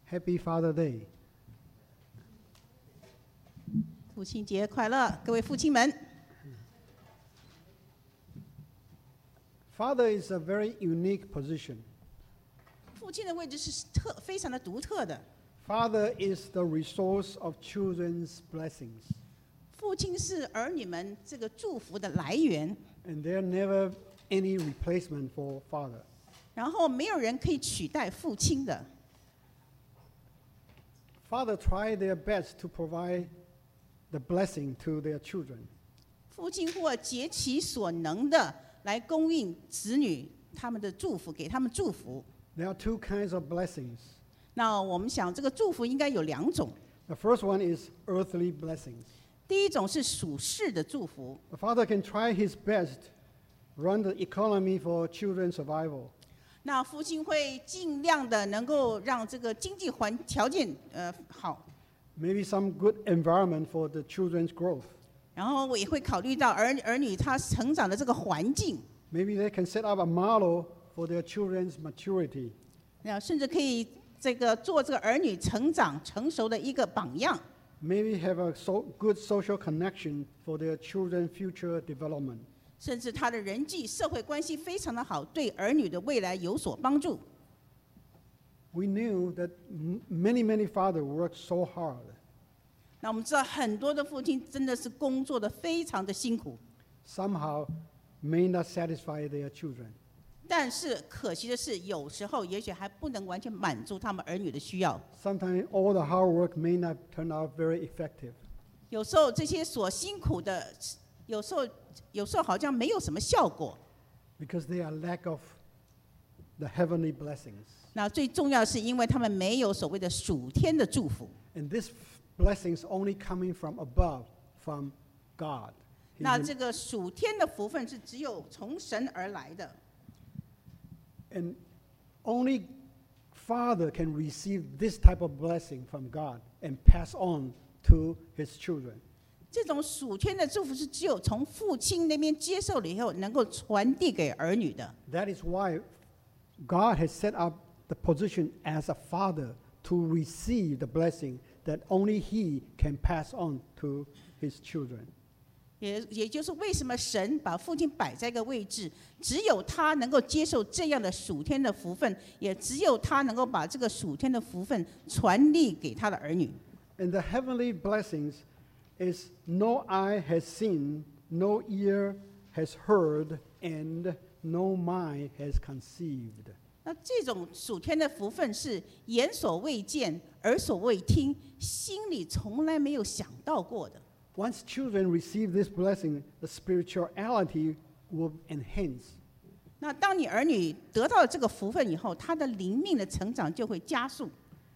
Happy Father Day. 父亲节快乐，各位父亲们。 Father is a very unique position. 父亲的位置是非常的独特的。 Father is the resource of children's blessings. 父亲是儿女们这个祝福的来源。 And there never any replacement for father. 然后没有人可以取代父亲的。 Father try their best to provide the blessing to their children. 父亲或竭其所能的来供应子女他们的祝福，给他们祝福。 There are two kinds of blessings. 那我们想，这个祝福应该有两种。 The first one is earthly blessings. 第一种是属世的祝福。 The father can try his best, run the economy for children's survival. 那父亲会尽量的能够让这个经济条件好。 Maybe some good environment for the children's growth. 然后也会考虑到儿女他成长的这个环境。 Maybe they can set up a model for their children's maturity. 甚至可以做这个儿女成长成熟的一个榜样。 Maybe have a good social connection for their children's future development. 甚至他的人际社会关系非常的好，对儿女的未来有所帮助。 We knew that many fathers worked so hard. 那我们知道很多的父亲真的是工作的非常的辛苦。 Somehow may not satisfy their children. 但是可惜的是，有时候也许还不能完全满足他们儿女的需要。 Sometimes all the hard work may not turn out very effective. 有时候这些所辛苦的，有时候好像没有什么效果。 Because they are lack of the heavenly blessings. 那最重要的是，因为他们没有所谓的属天的祝福。 And this blessings only coming from above, from God. 那这个属天的福分是只有从神而来的。 And only Father can receive this type of blessing from God and pass on to his children. 这种属天的祝福是只有从父亲那边接受了以后，能够传递给儿女的。 That is why God has set up the position as a father to receive the blessing that only he can pass on to his children. 也就是为什么神把父亲摆在一个位置，只有他能够接受这样的属天的福分，也只有他能够把这个属天的福分传递给他的儿女。 And the heavenly blessings is no eye has seen, no ear has heard, and no mind has conceived. 那这种属天的福分是眼所未见，耳所未听，心里从来没有想到过的。 Once children receive this blessing, the spirituality will enhance. 那当你儿女得到了这个福分以后，他的灵命的成长就会加速。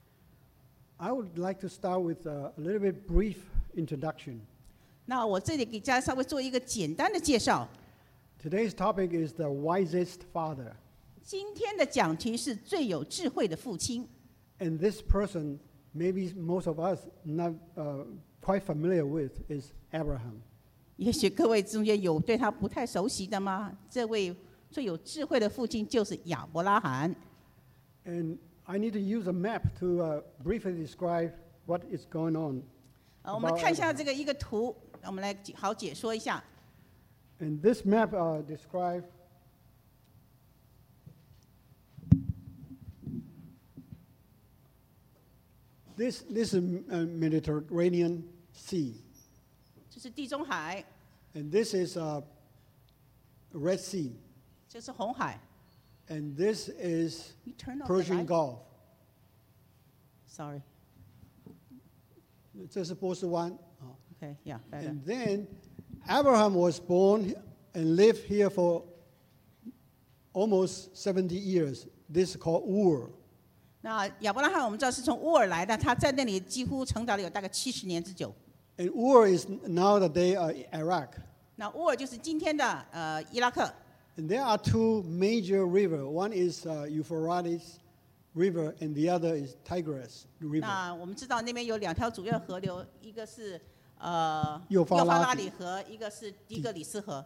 I would like to start with a little bit brief introduction. 那我这里给大家稍微做一个简单的介绍。 Today's topic is the wisest father. 今天的讲题是最有智慧的父亲。 And this person, maybe most of us not quite familiar with, is Abraham. 也许各位中间有对他不太熟悉的吗？这位最有智慧的父亲就是亚伯拉罕。 And I need to use a map to briefly describe what is going on. 我们看一下这个一个图，我们来好解说一下。 And this map describes this is Mediterranean Sea. 这是地中海， And this is Red Sea. 这是红海。 And this is You turn off the Persian light. Gulf. Sorry. 这是波斯湾。 Okay, yeah, better. And then Abraham was born and lived here for almost 70 years. This is called Ur. 那亚伯拉罕我们知道是从乌尔来的，他在那里几乎成长了有大概70年之久。 And Ur is nowadays Iraq. 那乌尔就是今天的伊拉克。 And there are two major rivers. One is Euphrates River, and the other is Tigris River. 那我们知道那边有两条主要河流，一个是幼发拉底河，一个是底格里斯河。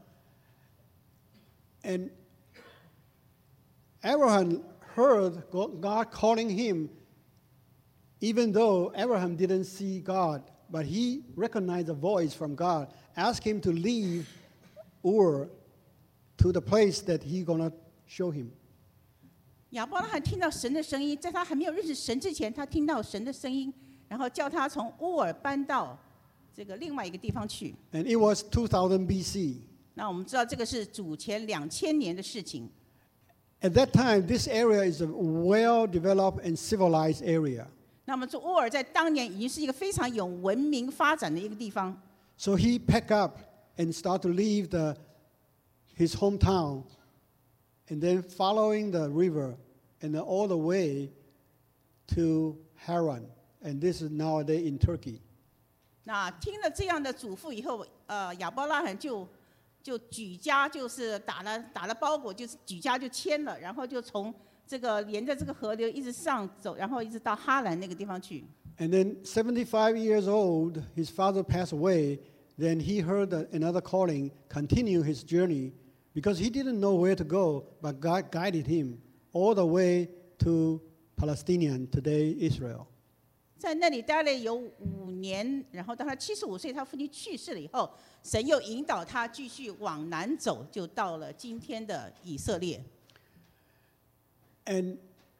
And Abraham heard God calling him even though Abraham didn't see God, but he recognized a voice from God, asked him to leave Ur to the place that he's going to show him. 亚伯拉罕听到神的声音，在他还没有认识神之前，他听到神的声音，然后叫他从乌尔搬到这个另外一个地方去。 And it was 2000 BC. 那我们知道这个是主前2000年的事情。 At that time, this area is a well-developed and civilized area. 那么这乌尔在当年已经是一个非常有文明发展的一个地方。 So he packed up and started to leave his hometown, and then following the river, and then all the way to Haran. And this is nowadays in Turkey. 那听了这样的嘱咐以后，亚伯拉罕就举家就是打了包裹，就是举家就迁了，然后就从这个沿着这个河流一直上走，然后一直到哈兰那个地方去。 And then 75 years old, his father passed away. Then he heard another calling, continue his journey, because he didn't know where to go, but God guided him all the way to Palestinian, today Israel. 在那里待了有5年，然后当他75岁，他父亲去世了以后，神又引导他继续往南走，就到了今天的以色列。 And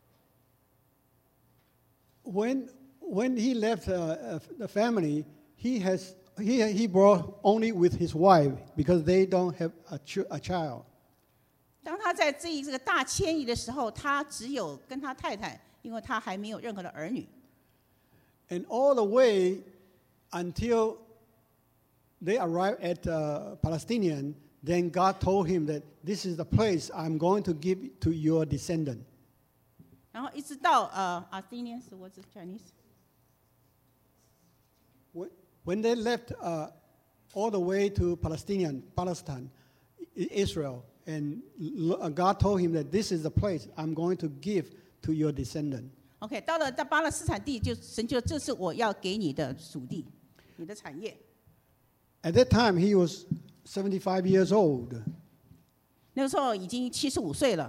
when he left the family, he brought only with his wife because they don't have a child. 当他在这个大迁移的时候，他只有跟他太太，因为他还没有任何的儿女。 And all the way until they arrived at Palestinian, then God told him that this is the place I'm going to give to your descendant. 然后一直到Athenians, what's Chinese? When they left all the way to Palestine, Israel, and God told him that this is the place I'm going to give to your descendant. OK， 到了巴勒斯坦地，神就这是我要给你的属地，你的产业。 At that time, he was 75 years old. 那个时候已经75岁了。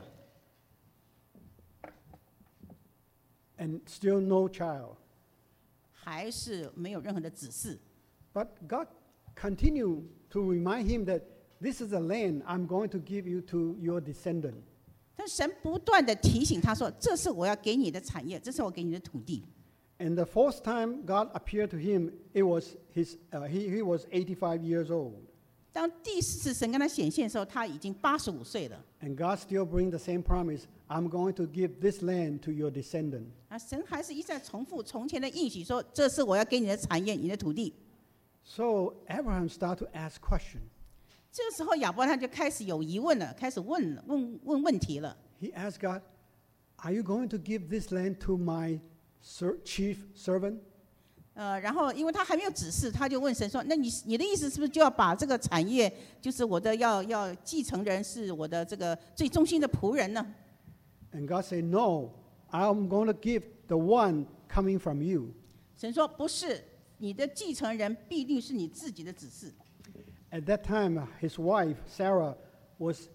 And still no child. 还是没有任何的指示。 But God continued to remind him that this is a land I'm going to give you to your descendant. 但神不断的提醒他说：“这是我要给你的产业，这是我给你的土地。” And the fourth time God appeared to him, it was he was 85 years old. 当第4次神跟他显现的时候，他已经85岁了。 And God still brings the same promise. I'm going to give this land to your descendant. 神还是一再重复从前的应许，说：“这是我要给你的产业，你的土地。” So Abraham started to ask questions. 这个时候，亚伯拉罕就开始有疑问了，开始问问题了。 He asked God, "Are you going to give this land to my chief servant?" 然后因为他还没有指示，他就问神说：“那你的意思是不是就要把这个产业，就是我的要继承人是我的这个最忠心的仆人呢？” And God said, "No, I'm going to give the one coming from you." 神说：“不是，你的继承人必定是你自己的子嗣。” At that time, his wife Sarah was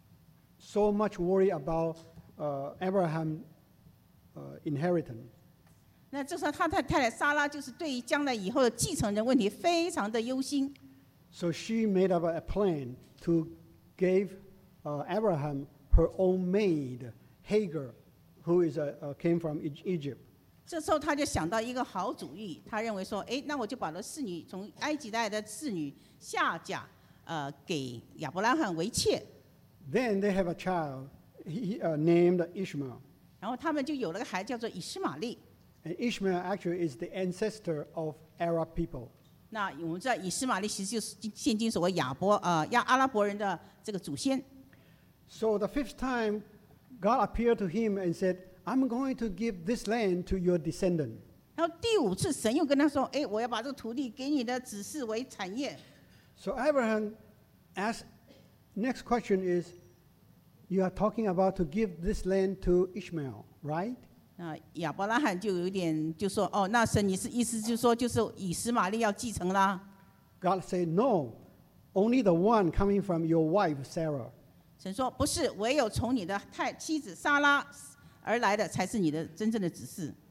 so much worried about Abraham's inheritance. 那这时候他太太撒拉就是对于将来以后的继承人问题非常的忧心。 So she made up a plan to give Abraham her own maid, Hagar, who came from Egypt. 这时候他就想到一个好主意，他认为说：“哎，那我就把那侍女从埃及来的侍女夏甲，给亚伯拉罕为妾。” Then they have a child named Ishmael. 然后他们就有了个孩子叫做以实玛利。 And Ishmael actually is the ancestor of Arab people. 那我们知道以实玛利其实就是现今所谓阿拉伯人的这个祖先。 So the fifth time, God appeared to him and said, "I'm going to give this land to your descendant." 然后第5次神又跟他说：“哎，我要把这个土地给你的子嗣为产业。” So Abraham asked, next question is, you are talking about to give this land to Ishmael, right? 那亚伯拉罕就有点就说：“哦，那神你是意思就是说，就是以实玛利要继承啦？” God said, "No, only the one coming from your wife Sarah." 神说：“不是，唯有从你的妻子撒拉而来的才是你的真正的子嗣。”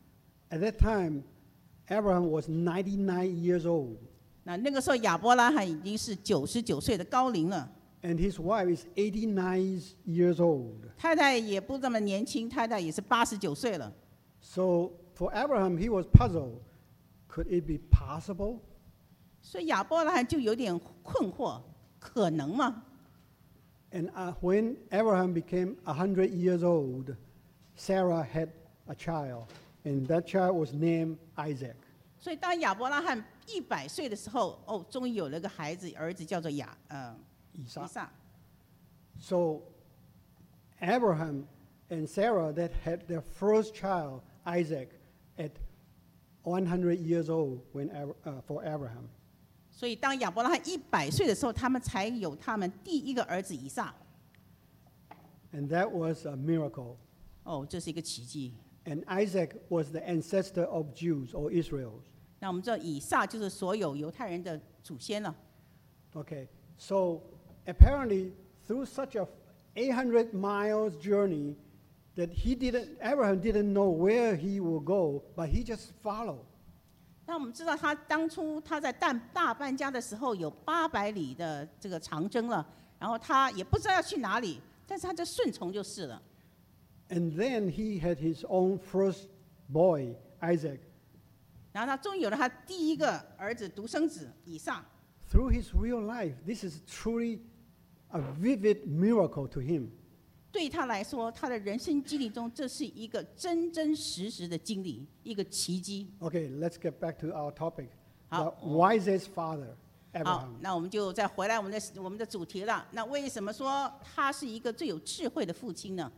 At that time, Abraham was 99 years old, 那个时候亚伯拉罕已经是99岁的高龄了， and his wife is 89 years old. 太太也不这么年轻，太太也是89岁了。 So for Abraham, he was puzzled. Could it be possible? 所以亚伯拉罕就有点困惑，可能吗？ And when Abraham became 100 years old, Sarah had a child, and that child was named Isaac. 所以当亚伯拉罕100岁的时候，终于有了个孩子，儿子叫做以撒。 So Abraham and Sarah that had their first child, Isaac, at 100 years old for Abraham. 所以当亚伯拉罕100岁的时候，他们才有他们第一个儿子以撒。 And that was a miracle. 这是一个奇迹。 And Isaac was the ancestor of Jews or Israel. 那我们知道以撒就是所有犹太人的祖先了。 Okay, so apparently through such a 800 miles journey that Abraham didn't know where he will go, but he just followed. 那我们知道他当初他在大半家的时候有800里的这个长征了，然后他也不知道要去哪里，但是他就顺从就是了。 And then he had his own first boy, Isaac. 然后他终于有了他第一个儿子独生子以撒。 Through his real life, this is truly a vivid miracle to him. 对他来说，他的人生经历中，这是一个真真实实的经历，一个奇迹。 Okay, let's get back to our topic. The 好， wisest father, 好 Abraham.， 那我们就再回来我们的主题了。那为什么说他是一个最有智慧的父亲呢？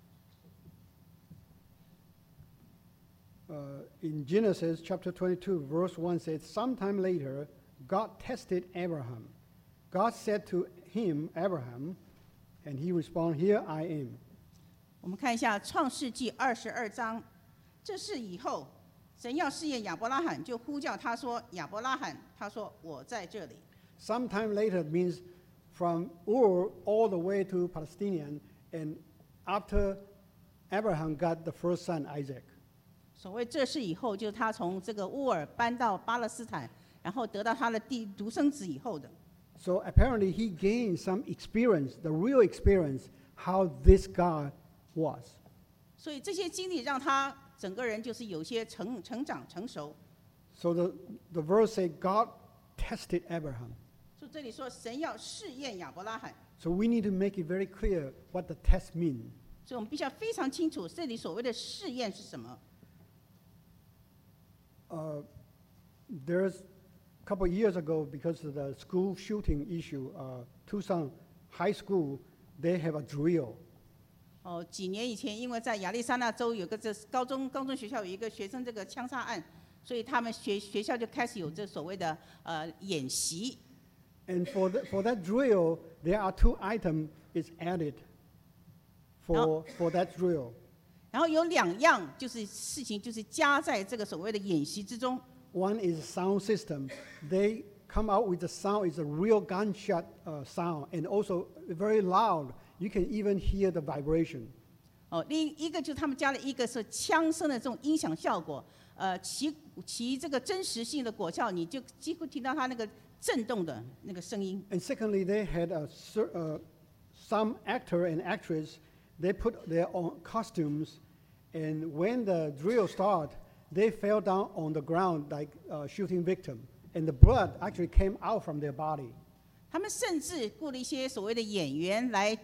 In Genesis chapter 22, verse 1 says, Sometime later, God tested Abraham. God said to him, Abraham, and he responded, Here I am. 我们看一下创世纪22章，这是以后神要试验亚伯拉罕，就呼叫他说：“亚伯拉罕。”他说：“我在这里。” Sometime later means from Ur all the way to Palestinian, and after Abraham got the first son, Isaac. 所谓这是以后，就是他从这个乌尔搬到巴勒斯坦，然后得到他的独生子以后的。 So apparently he gained some experience, the real experience, how this God was. 所以这些经历让他整个人就是有些成长成熟。 So the verse says God tested Abraham. 所以这里说神要试验亚伯拉罕， So we need to make it very clear what the test means. 所以我们必须要非常清楚这里所谓的试验是什么。 There's a couple of years ago, because of the school shooting issue, Tucson High School, they have a drill. 几年以前，因为在亚利桑那州有个高中学校有一个学生这个枪杀案，所以他们学校就开始有这所谓的演习。 And for that drill, there are 2 items is added for that drill. 然后有2样就是事情，就是加在这个所谓的演习之中。 One is sound system. They come out with the sound. It's a real gunshot sound, and also very loud. You can even hear the vibration. 另一个就是他们加了一个是枪声的这种音响效果，其这个真实性的果效，你就几乎听到它那个震动的那个声音。 And secondly, they had some actor and actress. They put their own costumes, and when the drill started, they fell down on the ground like shooting victim, and the blood actually came out from their body. 他们甚至雇了一些所谓的演员来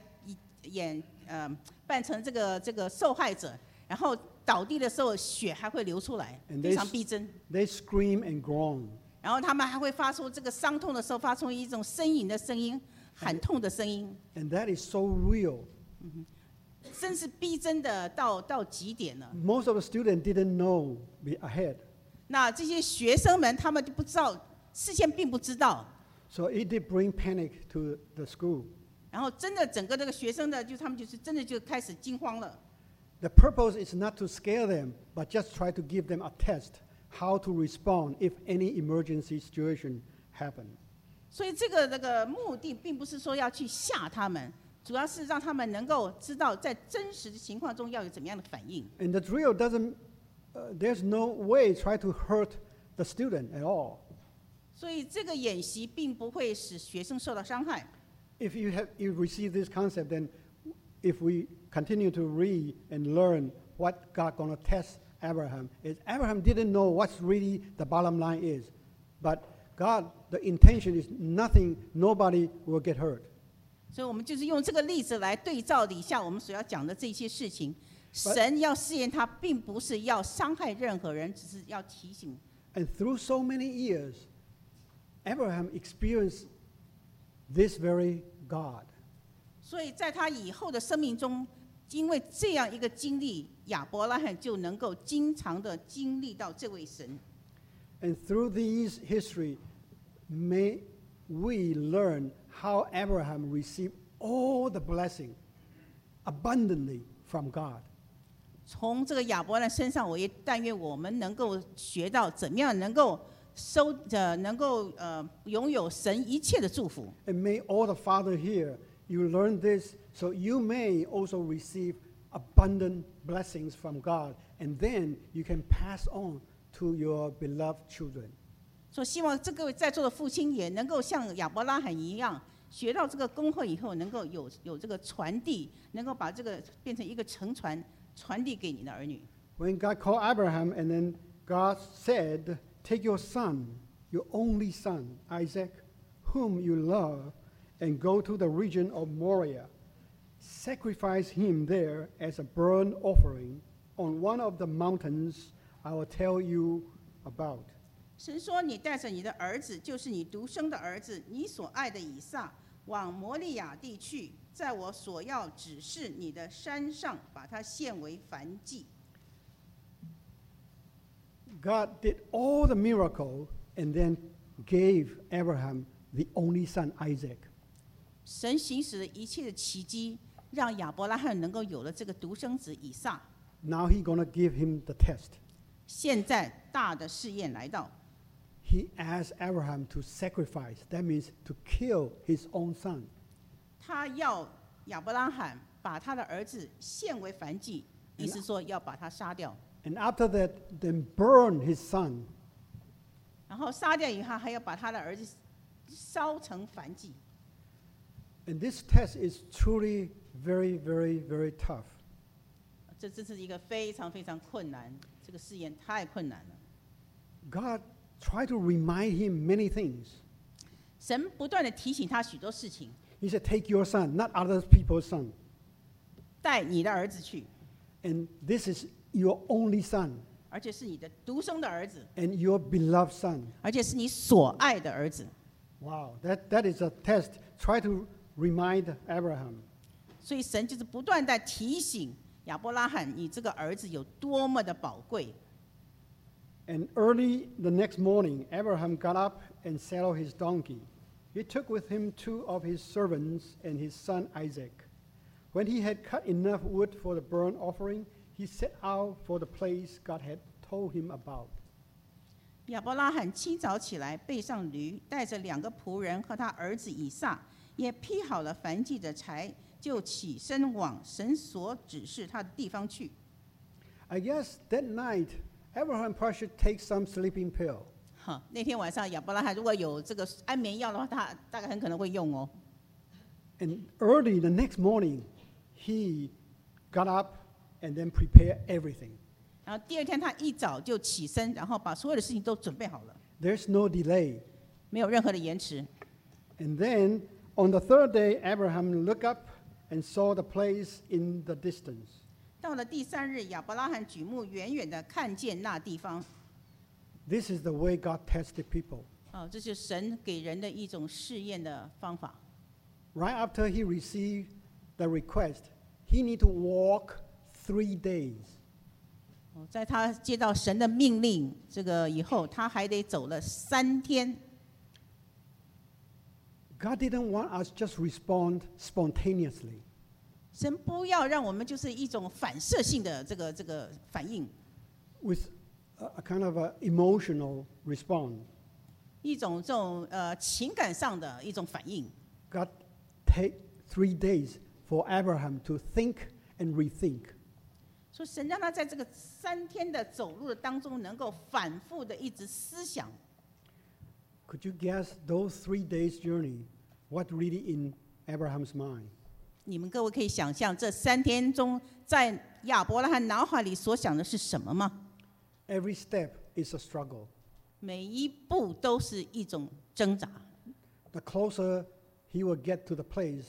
扮成这个受害者，然后倒地的时候血还会流出来，非常逼真。 They scream and groan. 然后他们还会发出这个伤痛的时候发出一种呻吟的声音，喊痛的声音。 And that is so real. 真是逼真的到极点了。 Most of the students didn't know ahead. 那这些学生们他们就不知道，事先并不知道。 So it did bring panic to the school. 然后真的整个这个学生的，他们就是真的就开始惊慌了。 The purpose is not to scare them, but just try to give them a test how to respond if any emergency situation happen. 所以这个目的并不是说要去吓他们。 主要是让他们能够知道，在真实的情况中要有怎么样的反应。 And the drill doesn't there's no way try to hurt the student at all. 所以这个演习并不会使学生受到伤害。 If you receive this concept, then if we continue to read and learn what God gonna test Abraham, is Abraham didn't know what's really the bottom line is, but God, the intention is nothing, nobody will get hurt. 所以我们就是用这个例子来对照底下我们所要讲的这些事情。神要试验他，并不是要伤害任何人，只是要提醒。 And through so many years, Abraham experienced this very God. 所以在他以后的生命中，因为这样一个经历，亚伯拉罕就能够经常的经历到这位神。 And through these history, may we learn how Abraham received all the blessing abundantly from God. 从这个亚伯拉罕身上，我也但愿我们能够学到怎么样能够拥有神一切的祝福。 And may all the Father here, you learn this, so you may also receive abundant blessings from God, and then you can pass on to your beloved children. 所以希望这个在座的父亲也能够像亚伯拉罕一样，学到这个功课以后，能够有这个传递，能够把这个变成一个承传，传递给你的儿女。 When God called Abraham, and then God said, "Take your son, your only son, Isaac, whom you love, and go to the region of Moriah. Sacrifice him there as a burnt offering on one of the mountains I will tell you about." 神说：“你带着你的儿子，就是你独生的儿子，你所爱的以撒，往摩利亚地去，在我所要指示你的山上，把它献为燔祭。” God did all the miracle and then gave Abraham the only son, Isaac. 神行使了一切的奇迹，让亚伯拉罕能够有了这个独生子以撒。 Now he's going to give him the test. 现在大的试验来到， He asked Abraham to sacrifice. That means to kill his own son. 他要亚伯拉罕把他的儿子献为燔祭，意思说要把他杀掉。 And after that, then burn his son. 然后杀掉以后，还要把他的儿子烧成燔祭。 And this test is truly very, very, very tough. 这是一个非常非常困难，这个试验太困难了。 God tried to remind him many things. 神不断的提醒他许多事情， He said, "Take your son, not other people's son. 带你的儿子去， And this is your only son 而且是你的独生的儿子， and your beloved son." 而且是你所爱的儿子。 Wow, that is a test. Try to remind Abraham. 所以神就是不断在提醒亚伯拉罕，你这个儿子有多么的宝贵。 And early the next morning, Abraham got up and saddled his donkey. He took with him 2 of his servants and his son Isaac. When he had cut enough wood for the burnt offering, he set out for the place God had told him about. 亚伯拉罕清早起来，背上驴，带着2个仆人和他儿子以撒，也劈好了燔祭的柴，就起身往神所指示他的地方去。 I guess that night, Abraham probably should take some sleeping pill. 那天晚上亚伯拉罕如果有这个安眠药的话，他大概很可能会用哦。 And early the next morning, he got up and then prepared everything. 然后第二天他一早就起身，然后把所有的事情都准备好了， There's no delay. 没有任何的延迟。 And then on the third day, Abraham looked up and saw the place in the distance. 到了第3日，亚伯拉罕举目远远的看见那地方。 This is the way God tested people. 这就是神给人的一种试验的方法。 Right after he received the request, he need to walk 3 days. 在他接到神的命令这个以后，他还得走了3天。 God didn't want us just respond spontaneously. 神不要让我们就是一种反射性的这个反应， With a kind of an emotional response. 一种这种情感上的一种反应。 God take 3 days for Abraham to think and rethink. 所以神让他在这个3天的走路的当中，能够反复的一直思想。 Could you guess those 3 days journey, what really in Abraham's mind? 你们各位可以想象，这3天中，在亚伯拉罕脑海里所想的是什么吗？ Every step is a struggle. 每一步都是一种挣扎。 The closer he will get to the place,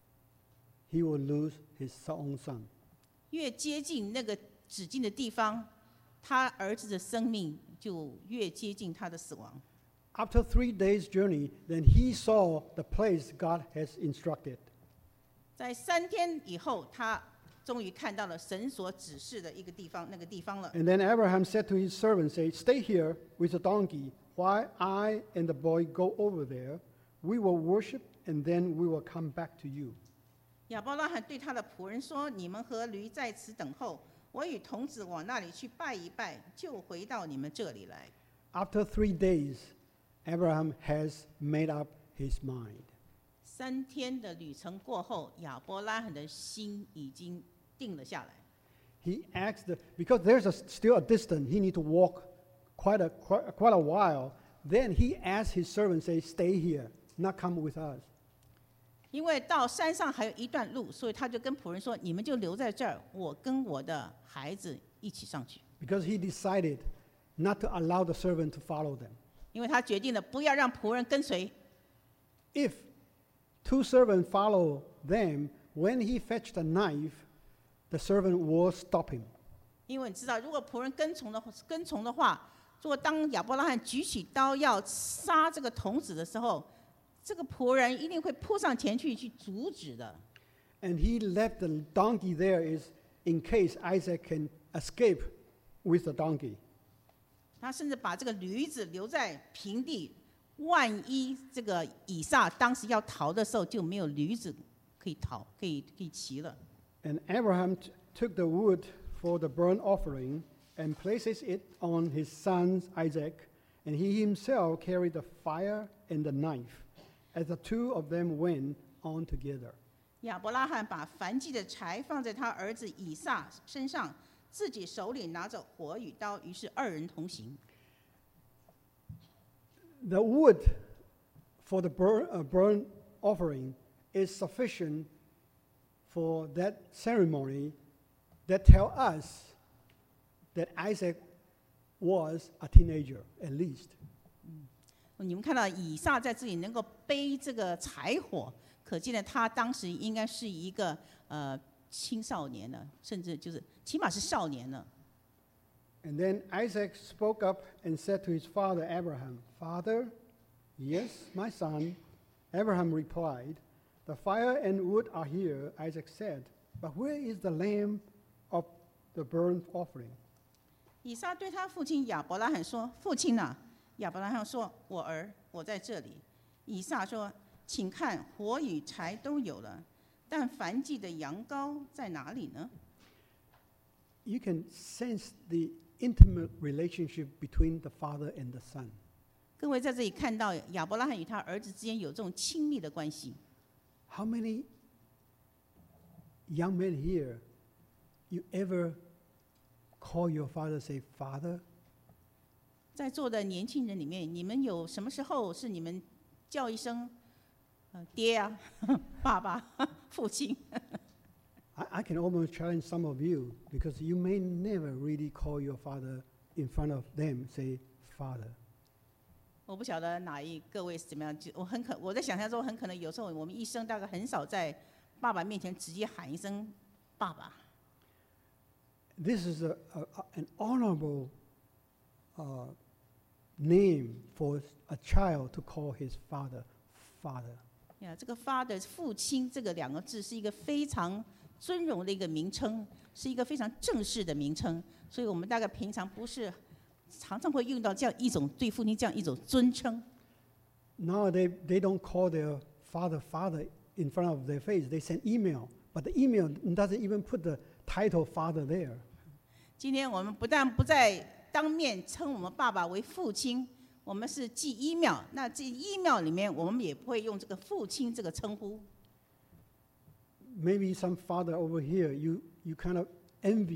he will lose his own son. 越接近那个指定的地方，他儿子的生命就越接近他的死亡。 After 3 days journey, then he saw the place God has instructed. 在3天以后，他终于看到了神所指示的一个地方，那个地方了。 And then Abraham said to his servant, say, stay here with the donkey while I and the boy go over there. We will worship and then we will come back to you. 亚伯拉罕对他的仆人说：“你们和驴在此等候，我与童子往那里去拜一拜，就回到你们这里来。” After 3 days, Abraham has made up his mind. 3天的旅程过后，亚伯拉罕的心已经定了下来。 He asked, because there's still a distance, he need to walk quite a while. Then he asked his servant, say, stay here, not come with us. 因为到山上还有一段路，所以他就跟仆人说：“你们就留在这儿，我跟我的孩子一起上去。” Because he decided not to allow the servant to follow them. 因为他决定了不要让仆人跟随。 If 2 servants follow them, when he fetched a knife, the servant will stop him. 因为你知道，如果仆人跟从的话，如果当亚伯拉罕举起刀要杀这个童子的时候，这个仆人一定会扑上前去阻止的。 And he left the donkey there is in case Isaac can escape with the donkey. 他甚至把这个驴子留在平地，万一这个以撒当时要逃的时候，就没有驴子可以逃，可以骑了。 And Abraham took the wood for the burnt offering and places it on his son Isaac, and he himself carried the fire and the knife, as the 2 of them went on together. 亚伯拉罕把燔祭的柴放在他儿子以撒身上，自己手里拿着火与刀，于是2人同行。 The wood for the burnt offering is sufficient for that ceremony that tell us that Isaac was a teenager at least. 你们看到以撒在这里能够背这个柴火，可见呢，他当时应该是一个青少年了，甚至就是起码是少年了。 And then Isaac spoke up and said to his father Abraham, Father, yes, my son. Abraham replied, The fire and wood are here, Isaac said, but where is the lamb of the burnt offering? 以撒对他父亲亚伯拉罕说：“父亲啊！”亚伯拉罕说：“我儿，我在这里。”以撒说：“请看，火与柴都有了，但燔祭的羊羔在哪里呢？” You can sense the intimate relationship between the father and the son. 各位在这里看到亚伯拉罕与他儿子之间有这种亲密的关系。 How many young men here, you ever call your father, say, Father? 在座的年轻人里面，你们有什么时候是你们叫一声爹啊、爸爸、父亲？ I can almost challenge some of you because you may never really call your father in front of them, say, Father. 我不晓得哪一各位是怎么样，我在想象中很可能有时候我们一生大概很少在爸爸面前直接喊一声爸爸。 This is an honorable name for a child to call his father, Father. 这个 father 父亲这个2个字是一个非常尊荣的一个名称，是一个非常正式的名称，所以我们大概平常不是常常会用到这样一种对父亲这样一种尊称。 Now they don't call their father in front of their face. They send email, but the email doesn't even put the title father there. 今天我们不但不在当面称我们爸爸为父亲，我们是寄 email。那这 email 里面，我们也不会用这个父亲这个称呼。 Maybe some father over here, you kind of envy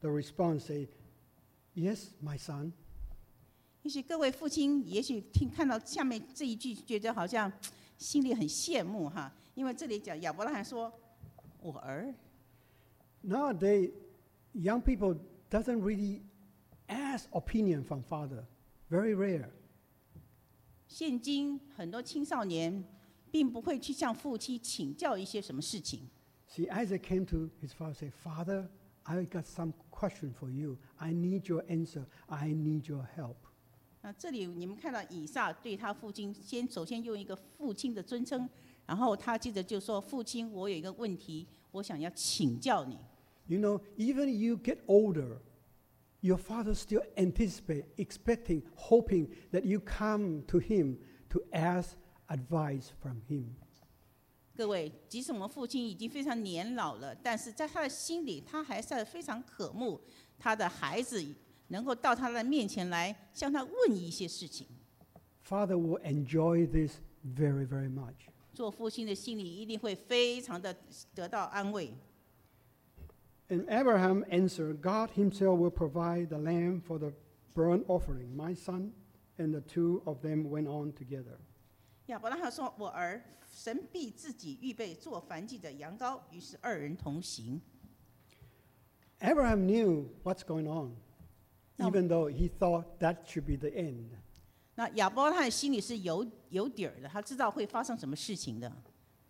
the response say, "Yes, my son." 也许各位父亲，也许看到下面这一句，觉得好像心里很羡慕哈，因为这里讲亚伯拉罕说：“我儿。” Nowadays, young people doesn't really ask opinion from father. Very rare. 现今很多青少年并不会去向父亲请教一些什么事情。 See, Isaac came to his father and said, "Father, I got some question for you. I need your answer. I need your help." 那这里你们看到以撒对他父亲首先用一个父亲的尊称，然后他接着就说：“父亲，我有一个问题，我想要请教你。” You know, even you get older, your father still anticipate, expecting, hoping that you come to him to ask advice from him. 各位，即使我们父亲已经非常年老了，但是在他的心里，他还是非常渴慕他的孩子能够到他的面前来，向他问一些事情。 Father will enjoy this very, very much. 做父亲的心里一定会非常的得到安慰。 And Abraham answered, "God himself will provide the lamb for the burnt offering, my son." And the two of them went on together. 亚伯拉罕说：“我儿，神必自己预备做燔祭的羊羔。”于是二人同行。 Abraham knew what's going on, even though he thought that should be the end. 那亚伯拉罕心里是有底儿的，他知道会发生什么事情的。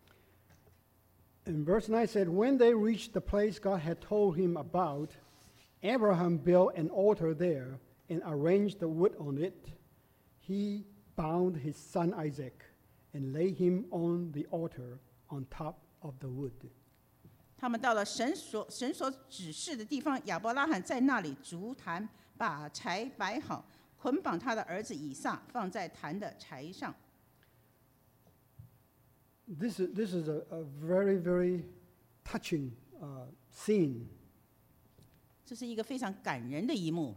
And verse 9 said, "When they reached the place God had told him about, Abraham built an altar there and arranged the wood on it. He bound his son Isaac and laid him on the altar on top of the wood." 他们到了神所指示的地方，亚伯拉罕在那里筑坛，把柴摆好，捆绑他的儿子以撒，放在坛的柴上。 This is a very, very touching scene. 这是一个非常感人的一幕。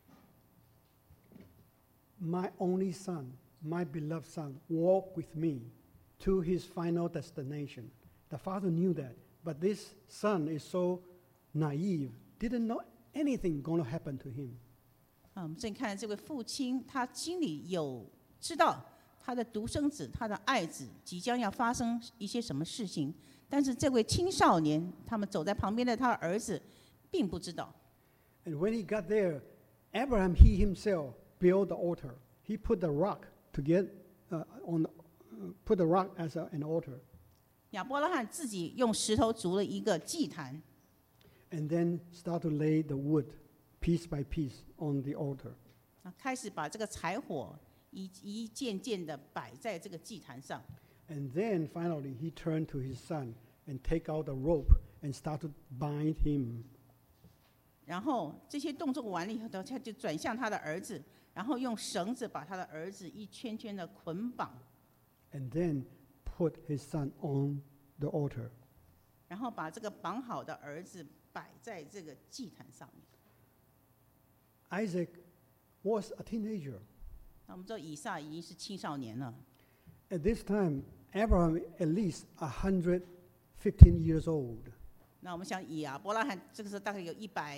My only son, my beloved son, walked with me to his final destination. The father knew that, but this son is so naive, didn't know anything going to happen to him. 我们正看这位父亲，他心里有知道他的独生子、他的爱子即将要发生一些什么事情，但是这位青少年，他们走在旁边的他的儿子，并不知道。 And when he got there, Abraham, he himself built the altar. He put the rock to put the rock as an altar. 亚伯拉罕自己用石头筑了一个祭坛， And then start to lay the wood piece by piece on the altar. 开始把这个柴火一件件的摆在这个祭坛上。 And then finally he turned to his son and take out the rope and start to bind him. 然后这些动作完了以后，他就转向他的儿子，然后用绳子把他的儿子一圈圈的捆绑， And then put his son on the altar. 然后把这个绑好的儿子摆在这个祭坛上面。 Isaac was a teenager. 那我们知道以撒已经是青少年了。 At this time, Abraham at least 115 years old. 那我们想，以亚伯拉罕这个时候大概有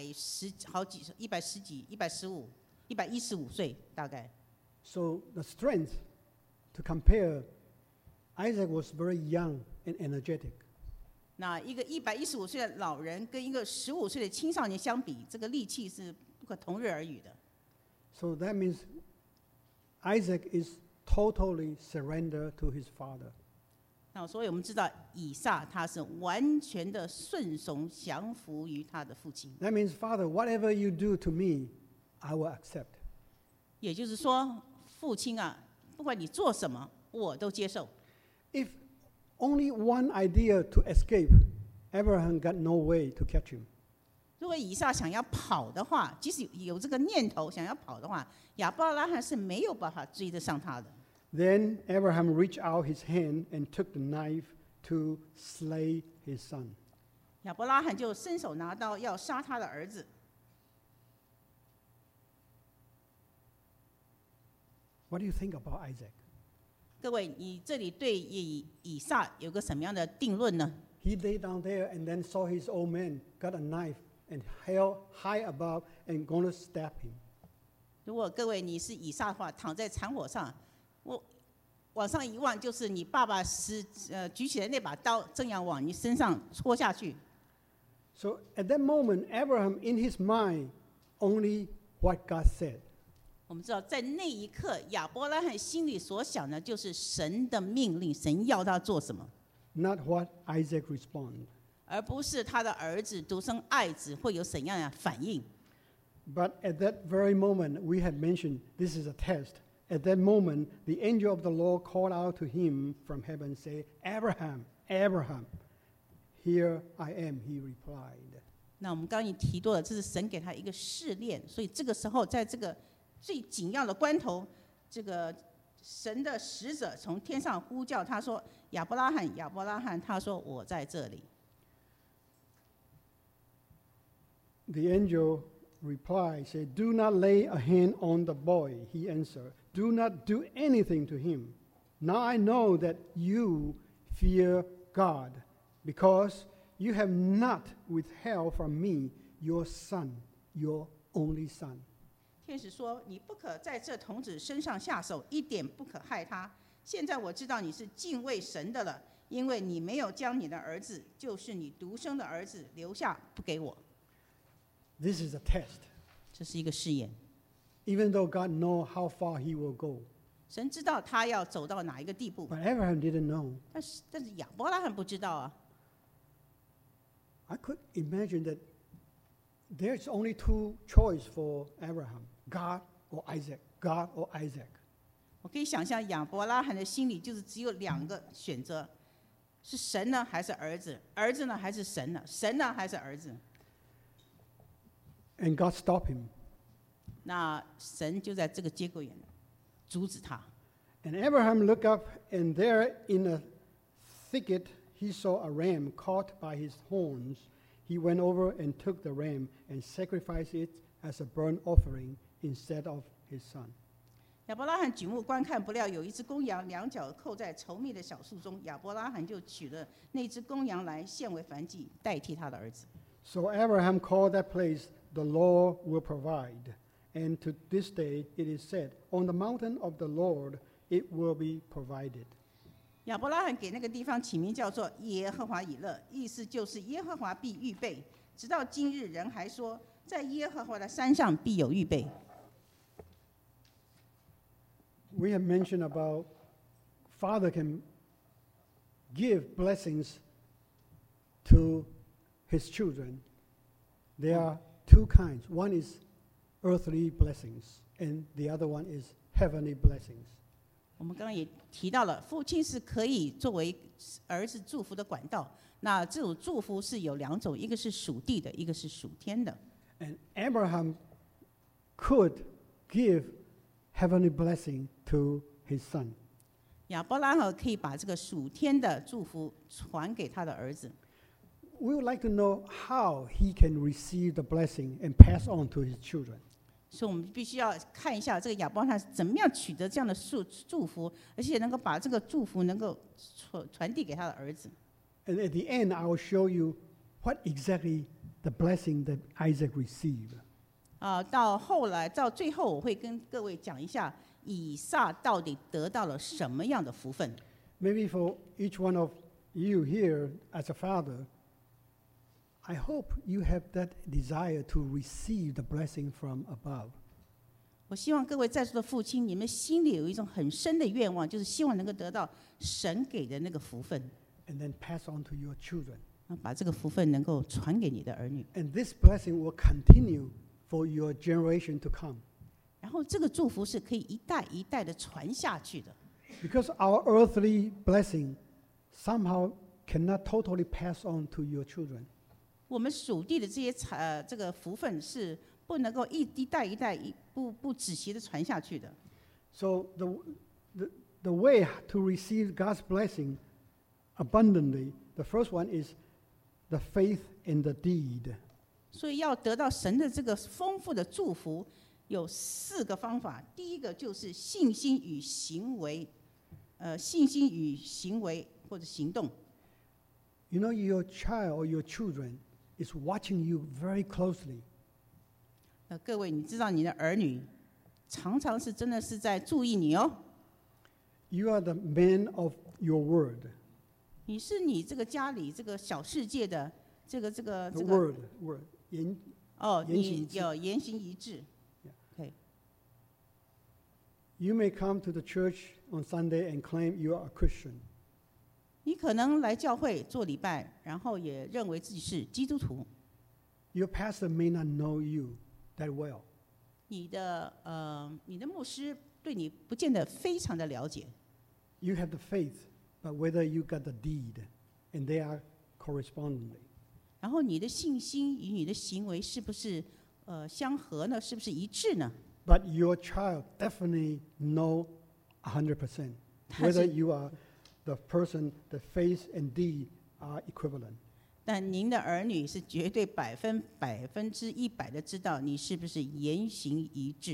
115岁大概。 So the strength to compare, Isaac was very young and energetic. 那一个115岁的老人跟一个15岁的青少年相比，这个力气是不可同日而语的。 So that means Isaac is totally surrendered to his father. 那所以我们知道，以撒他是完全的顺从降服于他的父亲。 That means, Father, whatever you do to me, I will accept. 也就是说，父亲啊，不管你做什么，我都接受。 If only one idea to escape, Abraham got no way to catch him. 如果以撒想要跑的话，即使有这个念头想要跑的话，亚伯拉罕是没有办法追得上他的。 Then Abraham reached out his hand and took the knife to slay his son. 亚伯拉罕就伸手拿刀要杀他的儿子。 What do you think about Isaac? 各位，你这里对以撒有个什么样的定论呢？ He lay down there and then saw his old man got a knife and held high above and going to stab him. 如果各位你是以撒的话，躺在柴火上，我往上一望，就是你爸爸举起来那把刀，正要往你身上戳下去。 So at that moment, Abraham, in his mind, only what God said. 我们知道，在那一刻，亚伯拉罕心里所想的就是神的命令，神要他做什么， Not what Isaac responded. 而不是他的儿子独生爱子会有怎样的反应。 But at that very moment, we had mentioned this is a test. At that moment, the angel of the Lord called out to him from heaven, say, Abraham, Abraham. Here I am, he replied. 那我们刚刚已提到了，这是神给他一个试炼，所以这个时候，在这个最紧要的关头，这个神的使者从天上呼叫他说：“亚伯拉罕，亚伯拉罕。”他说：“我在这里。” The angel replied, said, Do not lay a hand on the boy. He answered, Do not do anything to him. Now I know that you fear God, because you have not withheld from me your son, your only son. 天使说：“你不可在这童子身上下手，一点不可害他。现在我知道你是敬畏神的了，因为你没有将你的儿子，就是你独生的儿子留下不给我。” This is a test. 这是一个试验。 Even though God knows how far he will go. 神知道他要走到哪一个地步， But Abraham didn't know. 但是亚伯拉罕不知道啊。 I could imagine that there's only two choices for Abraham, God or Isaac, God or Isaac. 我可以想象亚伯拉罕的心里就是只有两个选择，是神呢还是儿子？儿子呢还是神呢？神呢还是儿子？ And God stopped him. 那神就在这个节骨眼阻止他。 And Abraham looked up, and there in a thicket he saw a ram caught by his horns. He went over and took the ram and sacrificed it as a burnt offering instead of his son. 亚伯拉罕举目观看，不料有一只公羊，两脚扣在稠密的小树中。亚伯拉罕就取了那只公羊来献为燔祭，代替他的儿子。 So Abraham called that place, The Lord will provide. And to this day it is said, On the mountain of the Lord it will be provided. 亚伯拉罕给那个地方起名叫做耶和华以勒，意思就是耶和华必预备。直到今日，人还说，在耶和华的山上必有预备。 We have mentioned about Father can give blessings to his children. There are two kinds. One is earthly blessings, and the other one is heavenly blessings. 我们刚刚也提到了，父亲是可以作为儿子祝福的管道。那这种祝福是有两种，一个是属地的，一个是属天的。 And Abraham could give heavenly blessing to his son. 亚伯拉罕可以把这个属天的祝福传给他的儿子。 We would like to know how he can receive the blessing and pass on to his children. 所以我们必须要看一下这个亚伯拉罕是怎么样取得这样的祝福，而且能够把这个祝福能够传递给他的儿子。 And at the end, I will show you what exactly the blessing that Isaac received. 到后来到最后，我会跟各位讲一下以撒到底得到了什么样的福分。 Maybe for each one of you here as a father, I hope you have that desire to receive the blessing from above. 我希望各位在座的父亲，你们心里有一种很深的愿望，就是希望能够得到神给的那个福分， And then pass on to your children. 把这个福分能够传给你的儿女。 And this blessing will continue for your generation to come. 然后这个祝福是可以一代一代的传下去的。 Because our earthly blessing somehow cannot totally pass on to your children. 我们属地的这些这个福分是不能够一代一代不止息的传下去的。 So the way to receive God's blessing abundantly, the first one is the faith in the deed. 所以要得到神的这个丰富的祝福，有4个方法。第一个就是信心与行为，信心与行为或者行动。 You know, your child or your children is watching you very closely. 各位，你知道你的儿女常常是真的是在注意你哦。 You are the man of your word. 你是你这个家里这个小世界的这个 The word. 你有言行一致。Okay. You may come to the church on Sunday and claim you are a Christian. 你可能来教会做礼拜，然后也认为自己是基督徒。 Your pastor may not know you that well. 你的牧师对你不见得非常的了解。 You have the faith, but whether you got the deed, and they are correspondingly. 然后你的信心与你的行为是不是相合呢？是不是一致呢？ But your child definitely know 100% whether you are the person, the faith and deed are equivalent. 但您的儿女是绝对100%的知道你是不是言行一致。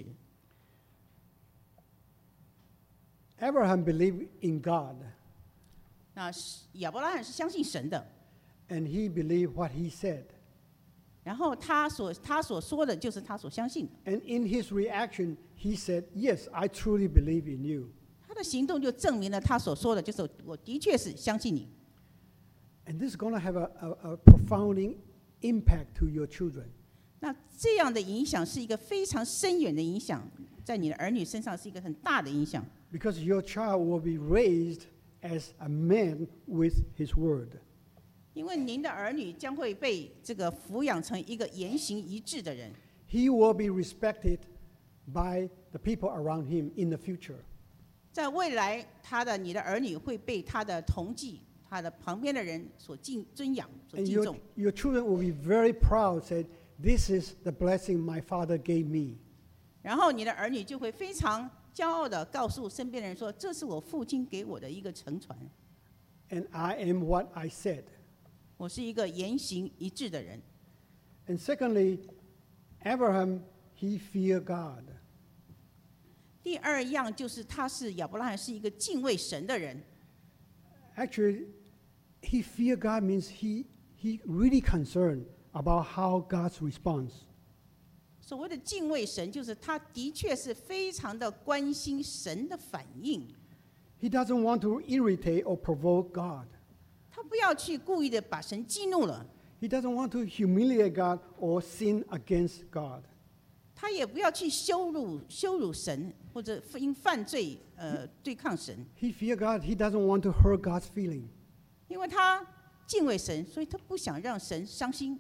Abraham believed in God. 那亚伯拉罕是相信神的， And he believed what he said. 然后他所说的就是他所相信的。 And in his reaction, he said, "Yes, I truly believe in you." 他的行动就证明了他所说的就是我的确是相信你。 And this is going to have a profound impact to your children. 那这样的影响是一个非常深远的影响，在你的儿女身上是一个很大的影响。 Because your child will be raised as a man with his word. 因为您的儿女将会被这个抚养成一个言行一致的人。 He will be respected by the people around him in the future. 在未来，你的儿女会被他的同济、他的旁边的人所尊仰、所 And 敬重。 your children will be very proud, said, "This is the blessing my father gave me." 然后你的儿女就会非常骄傲地告诉身边的人说：“这是我父亲给我的一个承传。 And I am what I said. 我是一个言行一致的人。” And secondly, Abraham, he feared God. 第二样就是亚伯拉罕是一个敬畏神的人。 Actually, he feared God means he really concerned about how God's response. 所谓的敬畏神，就是他的确是非常的关心神的反应。 He doesn't want to irritate or provoke God. 他不要去故意的把神激怒了， He doesn't want to humiliate God or sin against God. 他也不要去羞辱神，或者因犯罪对抗神。 He feared God. He doesn't want to hurt God's feeling. 因为他敬畏神，所以他不想让神伤心。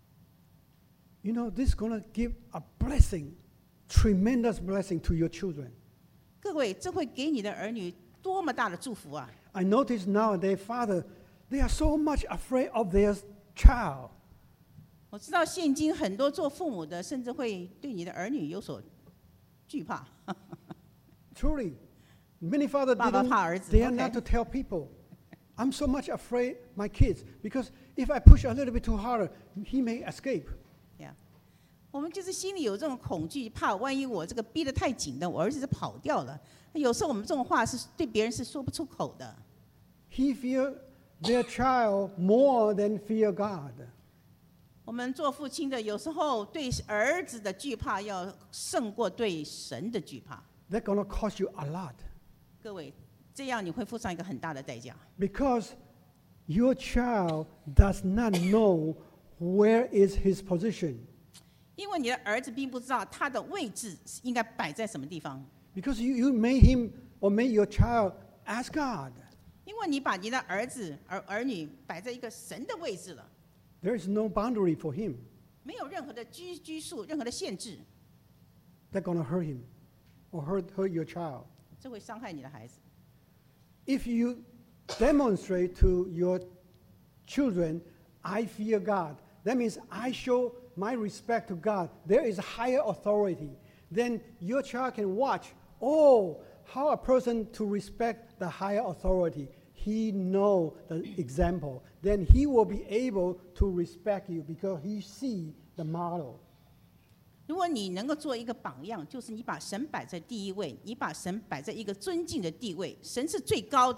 You know, this is going to give a blessing, tremendous blessing to your children. 各位，这会给你的儿女多么大的祝福啊！ I notice nowadays, father, they are so much afraid of their child. 我知道现今很多做父母的，甚至会对你的儿女有所惧怕。 Truly, many fathers 爸爸怕儿子 dare OK not to tell people, "I'm so much afraid my kids because if I push a little bit too hard, he may escape." Yeah. 我们就是心里有这种恐惧，怕万一我这个逼得太紧的，我儿子就跑掉了。有时候我们这种话是对别人是说不出口的。 He fear their child more than fear God. 我们做父亲的，有时候对儿子的惧怕要胜过对神的惧怕。 That's going to cost you a lot 各位，这样你会付上一个很大的代价， because your child does not know where is his position. 因为你的儿子并不知道他的位置应该摆在什么地方。 Because you made him or made your child ask God. 因为你把你的儿女摆在一个神的位置了， There is no boundary for him. 没有任何的拘束，任何的限制， That's going to hurt him or hurt your child. 这会伤害你的孩子。 If you demonstrate to your children, "I fear God," that means I show my respect to God. There is a higher authority. Then your child can watch, oh, how a person to respect the higher authority. He know the example. Then he will be able to respect you because he see the model. 如果你能够做一个榜样，就是你把神摆在第一位，你把神摆在一个尊敬的地位，神是最高的，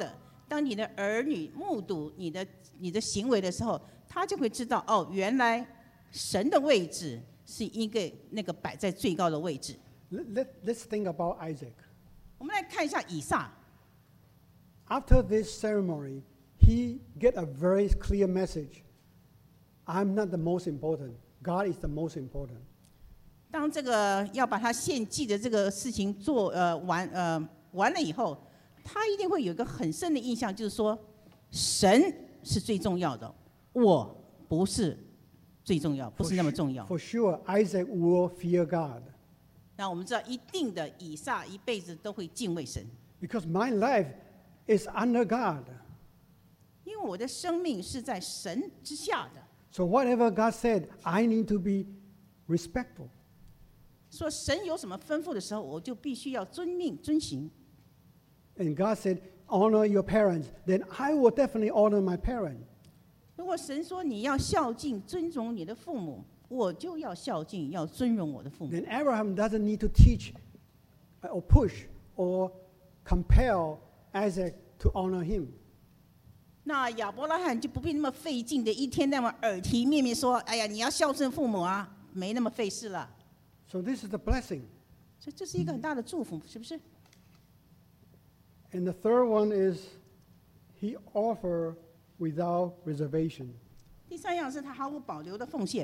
当你的儿女目睹你的行为的时候，他就会知道哦，原来神的位置是一个那个摆在最高的位置。 Let's think about Isaac. 我们来看一下以撒。 After this ceremony, he get a very clear message. I'm not the most important. God is the most important. 当这个要把他献祭的这个事情完了以后，他一定会有一个很深的印象，就是说，神是最重要的，我不是最重要，不是那么重要。 For sure, Isaac will fear God. 那我们知道，一定的以撒一辈子都会敬畏神， Because my life is under God. 因为我的生命是在神之下的。 So whatever God said, I need to be respectful. 说神有什么吩咐的时候，我就必须要遵命遵行。 And God said, honor your parents. Then I will definitely honor my parents. 如果神说你要孝敬、尊重你的父母，我就要孝敬、要尊荣我的父母。 Then Abraham doesn't need to teach or push or compel Isaac to honor him. 那亚伯拉罕就不必那么费劲的，一天到晚耳提面命说：“哎呀，你要孝顺父母啊，没那么费事了。” So this is the blessing. 所以这是一个很大的祝福，是不是？ And the third one is he offered without reservation. 第三样是他毫无保留的奉献。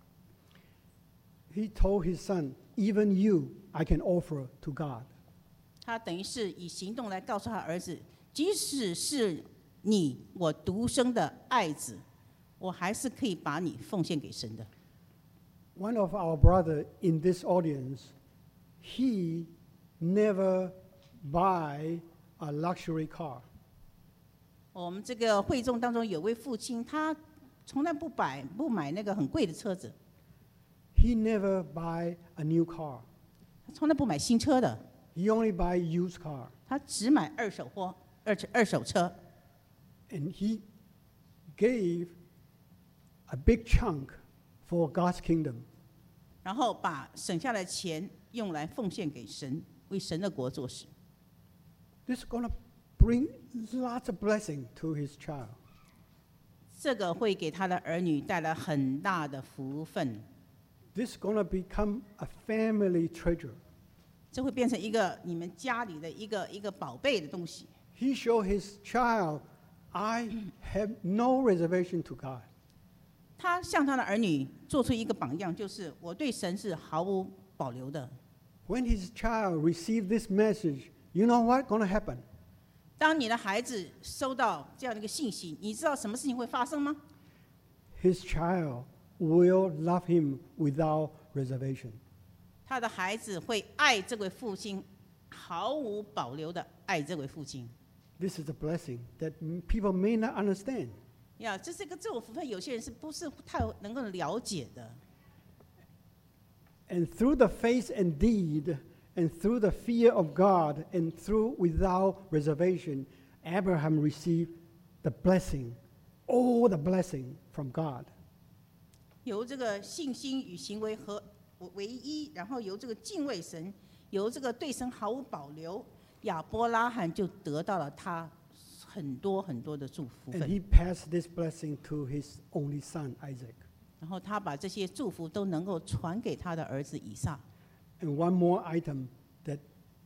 He told his son, even you, I can offer to God. 他等于是以行动来告诉他儿子，即使是你我独生的爱子，我还是可以把你奉献给神的。 One of our brother in this audience, he never buy a luxury car. 我们这个会众当中有位父亲，他从来不买那个很贵的车子， He never buy a new car. 他从来不买新车的， He only buy used car. 他只买二手车。 And he gave a big chunk for God's kingdom. 然后把省下的钱用来奉献给神，为神的国做事。 This is going to bring lots of blessing to his child. 这个会给他的儿女带来很大的福分。 This is going to become a family treasure. 这会变成一个你们家里的一个宝贝的东西。 He showed his child, I have no reservation to God. 他向他的儿女做出一个榜样，就是我对神是毫无保留的。 When his child received this message, you know what's going to happen? 当你的孩子收到这样的一个信息，你知道什么事情会发生吗？ His child will love him without reservation. 他的孩子会爱这位父亲，毫无保留的爱这位父亲。 This is a blessing that people may not understand. 这是一个这种福分，有些人是不是太能够了解的？ And through the faith and deed, and through the fear of God, and through without reservation, Abraham received the blessing, all the blessing from God. 由这个信心与行为合为一，然后由这个敬畏神，由这个对神毫无保留，亚伯拉罕就得到了他很多很多的祝福 And 分。 he passed this blessing to his only son, Isaac. 然后他把这些祝福都能够传给他的儿子以撒。 And one more item that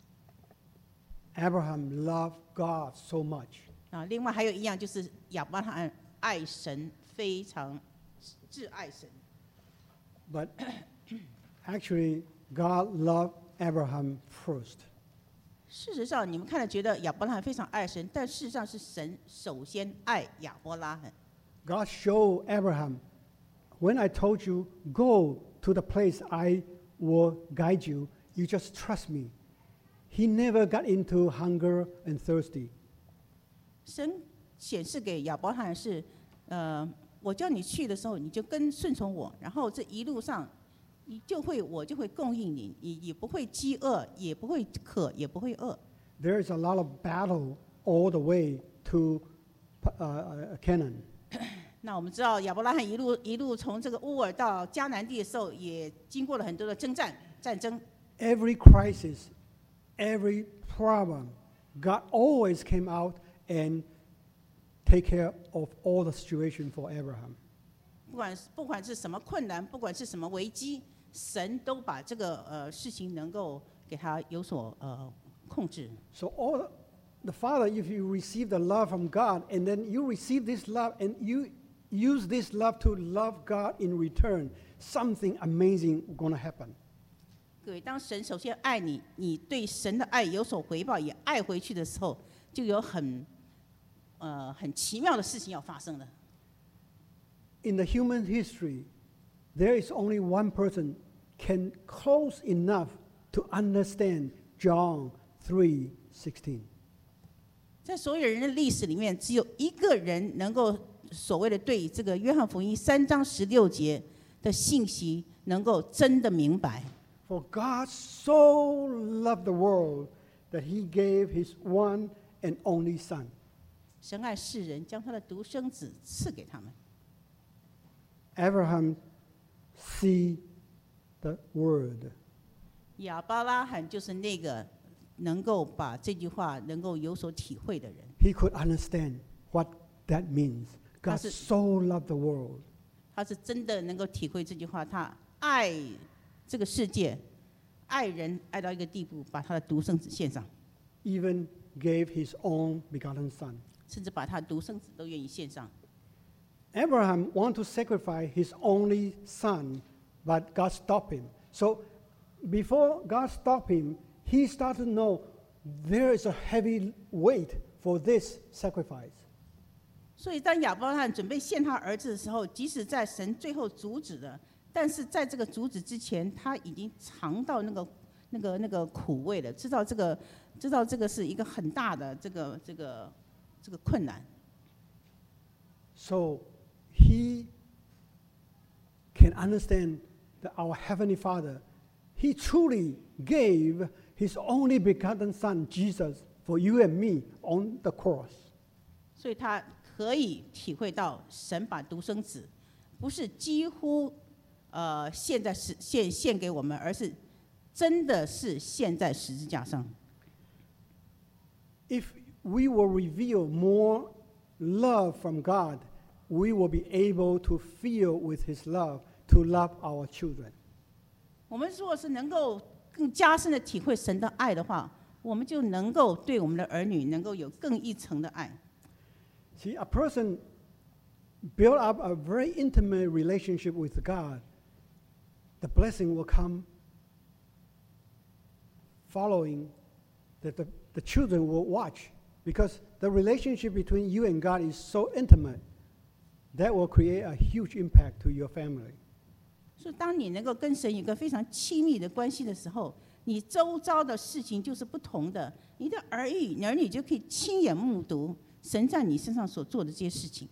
Abraham loved God so much. 另外还有一样就是亚伯拉罕爱神，非常挚爱神。 But actually, God loved Abraham first. 事实上，你们看了觉得亚伯拉罕非常爱神，但事实上是神首先爱亚伯拉罕。 God showed Abraham, when I told you, go to the place I will guide you, you just trust me. He never got into hunger and thirsty. 神显示给亚伯拉罕是，我叫你去的时候，你就顺从我，然后这一路上，我就会供应你，你也不会饥饿，也不会渴，也不会饿。 There is a lot of battle all the way to Canaan. 那我们知道亚伯拉罕一路从这个乌尔到迦南地的时候，也经过了很多的战争。 Every crisis, every problem, God always came out and take care of all the situation for Abraham. 不管是什么困难，不管是什么危机，神都把这个事情能够给他有所控制。 So the Father, if you receive the love from God, and then you receive this love, and you use this love to love God in return, something amazing going to happen. 各位，当神首先爱你，你对神的爱有所回报，也爱回去的时候，就有很奇妙的事情要发生了。 In the human history, there is only one person can close enough to understand John 3:16. 在所有人的历史里面，只有一个人能够所谓的对这个约翰福音3章16节的信息能够真的明白。 For God so loved the world that he gave his one and only Son. 神爱世人，将他的独生子赐给他们。 Abraham see the word. 亚伯拉罕就是那个能够把这句话能够有所体会的人。 He could understand what that means. God so loved the world. 他是真的能够体会这句话，他爱这个世界，爱人爱到一个地步，把他的独生子献上， Even gave his own begotten Son. 甚至把他的独生子都愿意献上。 Abraham wanted to sacrifice his only son, but God stopped him. So before God stopped him, he started to know there is a heavy weight for this sacrifice. 所以当亚伯拉罕准备献他儿子的时候，即使在神最后阻止了，但是在这个阻止之前，他已经尝到那个苦味了，知道这个是一个很大的这个困难。 So he can understand that our Heavenly Father, he truly gave his only begotten Son, Jesus, for you and me on the cross. 所以他可以体会到神把独生子不是几乎献给我们，而是真的是献在十字架上。 If we will reveal more love from God, we will be able to feel with his love to love our children. 我们如果是能够更加深的体会神的爱的话，我们就能够对我们的儿女能够有更一层的爱。 See, a person build up a very intimate relationship with God, the blessing will come following that the children will watch, because the relationship between you and God is so intimate that will create a huge impact to your family. 所以当你能够跟神有一个非常亲密的关系的时候，你周遭的事情就是不同的，你的儿女就可以亲眼目睹神在你身上所做的这些事情。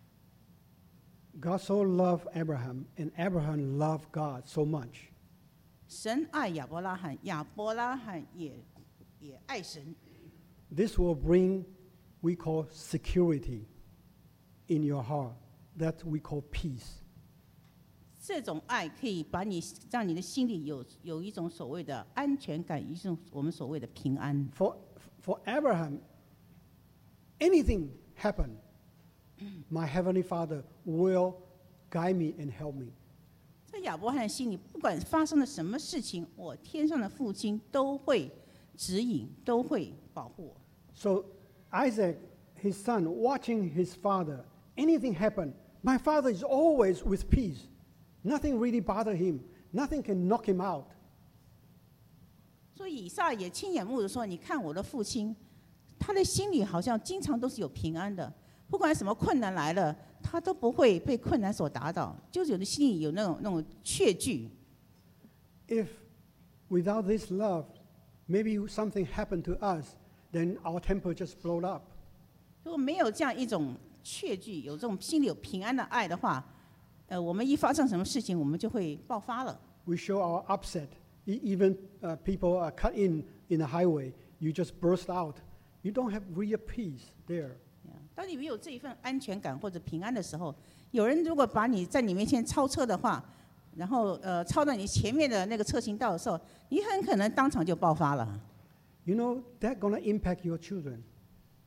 God so loved Abraham, and Abraham loved God so much. 神爱亚伯拉罕，亚伯拉罕也爱神。 This will bring, we call security in your heart, that we call peace. 这种爱可以让你的心里有一种所谓的安全感，一种我们所谓的平安。 For Abraham, anything happen, my Heavenly Father will guide me and help me. 在亚伯拉罕心里，不管发生了什么事情，我天上的父亲都会指引，都会保护我。 So Isaac, his son, watching his father, anything happen, my father is always with peace. Nothing really bother him. Nothing can knock him out. 所以以撒也亲眼目睹说：“你看我的父亲，他的心里好像经常都是有平安的，不管什么困难来了，他都不会被困难所打倒，就是有的心里有那种确据。” If without this love, maybe something happened to us, then our temper just blowed up. 如果没有这样一种确据，有这种心里有平安的爱的话，我们一发生什么事情，我们就会爆发了。 We show our upset. Even people are cut in the highway, you just burst out. You don't have real peace there. 当你没有这一份安全感或者平安的时候，有人如果把你在你面前超车的话，然后超到你前面的那个车行道的时候，你很可能当场就爆发了。 You know, that's going to impact your children.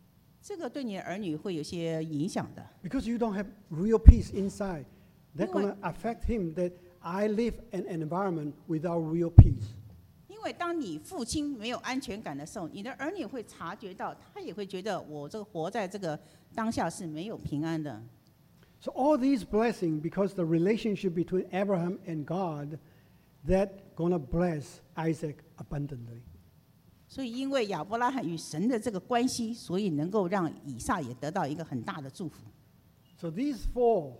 这个对你的儿女会有些影响的， Because you don't have real peace inside. That's 因为- going to affect him that I live in an environment without real peace. 因为当你父亲没有安全感的时候，你的儿女会察觉到，他也会觉得我这个活在这个当下是没有平安的。 So all these blessings, because the relationship between Abraham and God, that going to bless Isaac abundantly. 所以因为亚伯拉罕与神的这个关系，所以能够让以撒也得到一个很大的祝福。 So these 4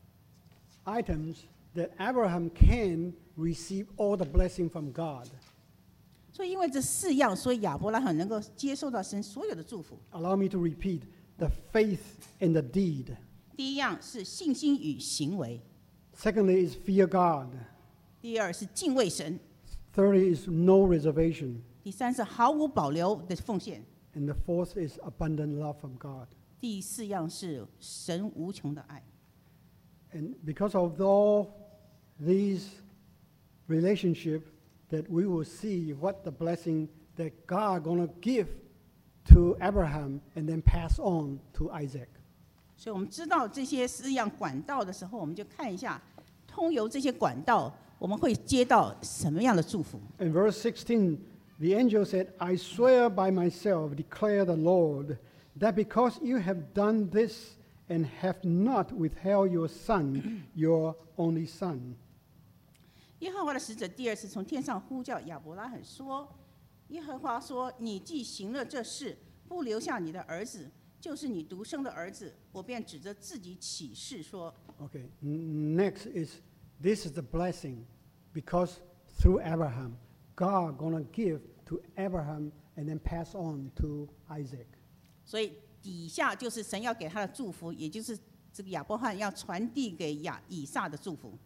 items that Abraham can receive all the blessing from God. 所以因为这4样，所以亚伯拉罕能够接受到神所有的祝福。 Allow me to repeat the faith and the deed. 第一样是信心与行为， Secondly is fear God. 第二是敬畏神， Thirdly is no reservation. 第三是毫无保留的奉献， And the fourth is abundant love from God. 第4样是神无穷的爱。 And because of all these relationships, that we will see what the blessing that God going to give to Abraham and then pass on to Isaac. 所以我们知道这些4样管道的时候，我们就看一下，通由这些管道，我们会接到什么样的祝福。 In verse 16, the angel said, I swear by myself, declare the Lord, that because you have done this and have not withheld your son, your only son. 耶和华的使者第2次从天上呼叫亚伯拉罕说：“耶和华说，你既行了这事，不留下你的儿子，就是你独生的儿子，我便指着自己起誓说。” Okay, next is, this is the blessing, because through Abraham, God going to give to Abraham and then pass on to Isaac. 所以底下就是神要给他的祝福，也就是这个亚伯拉罕要传递给以撒的祝福。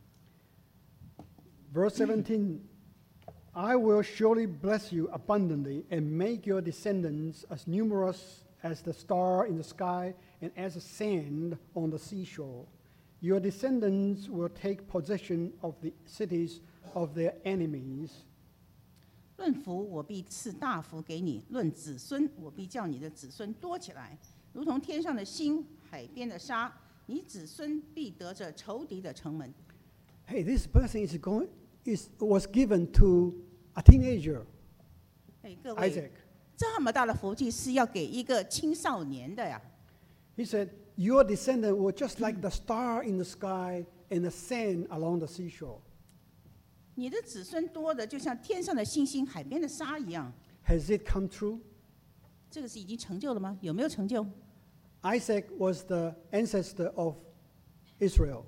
Verse 17, I will surely bless you abundantly and make your descendants as numerous as the star in the sky and as the sand on the seashore. Your descendants will take possession of the cities of their enemies. 论福，我必赐大福给你；论子孙，我必叫你的子孙多起来，如同天上的星、海边的沙。你子孙必得着仇敌的城门。 Hey, this blessing was given to a teenager, 哎，各位， Isaac. 这么大的福气是要给一个青少年的呀。 He said, your descendant will just like the star in the sky and the sand along the seashore. 你的子孙多的就像天上的星星、海边的沙一样。 Has it come true? 这个是已经成就了吗？有没有成就？ Isaac was the ancestor of Israel.